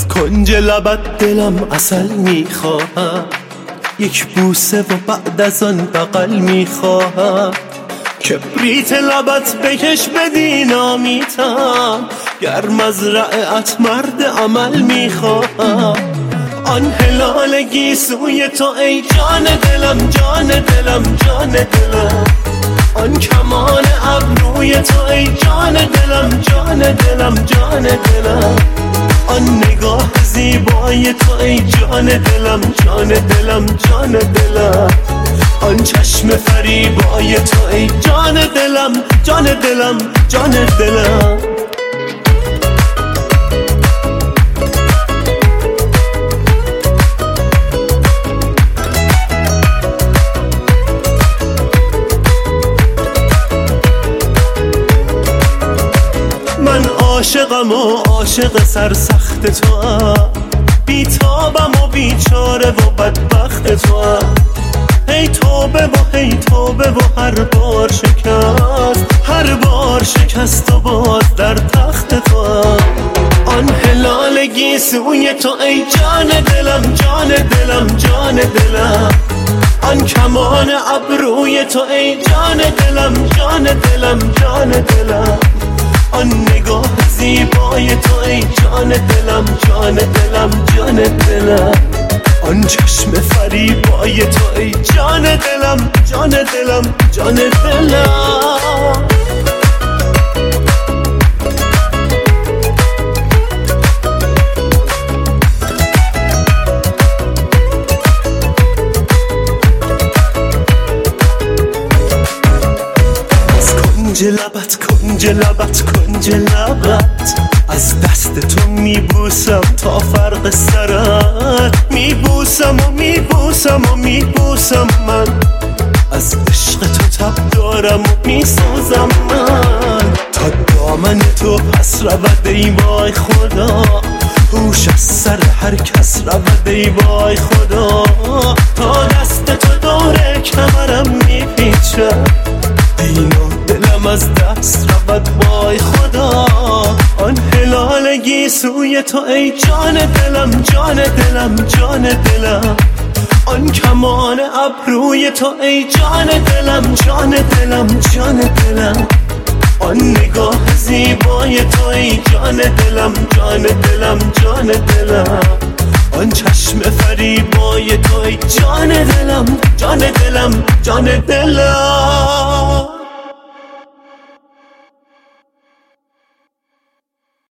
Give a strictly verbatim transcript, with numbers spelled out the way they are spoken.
کنج لبت دلم عسل میخواهم، یک بوسه و بعد از آن بغل میخواهم. کبریت لبت بکش بدینامیتم، گر مزرعت مرد عمل میخواهم. آن هلال گیسوی تو ای جان دلم، جان دلم، جان دلم. آن کمان ابروی تو ای جان دلم، جان دلم، جان دلم. آن نگاه زیبای تو ای جان دلم، جان دلم، جان دلم. آن چشم فریبای تو ای جان دلم، جان دلم، جان دلم. من عاشقم و عاشق سرسخت تو هم، بیتابم و بیچاره و بدبخت تو هم. هی توبه و هی توبه و هر بار شکست، هر بار شکست و باز در تخت تو هم. آن هلال گیسوی تو ای جان دلم، جان دلم، جان دلم. آن کمان ابروی تو ای جان دلم، جان دلم، جان دلم. آن نگاه زیبای تو ای جان دلم، جان دلم، جان دلم. آن چشم فریبای تو ای جان دلم، جان دلم، جان دلم. کنج لبت، کنج لبت، کنج لبت. از دست تو میبوسم تا فرق سرت، میبوسم و میبوسم و میبوسم من. از عشق تو تب دارم و میسوزم من. تا دامن تو پس رود ای وای خدا، هوش از سر هر کس رود ای وای خدا. تا دست تو دور کمرم میپیچه، دین و دلم از دست رود وای خدا. آن هلال گیسوی تو ای جان دلم، جان دلم، جان دلم. آن کمان ابروی تو ای جان دلم، جان دلم، جان دلم. آن نگاه زیبای تو ای جان دلم، جان دلم، جان دلم. آن چشم فریبای تو ای جان دلم، جان دلم، جان دلم.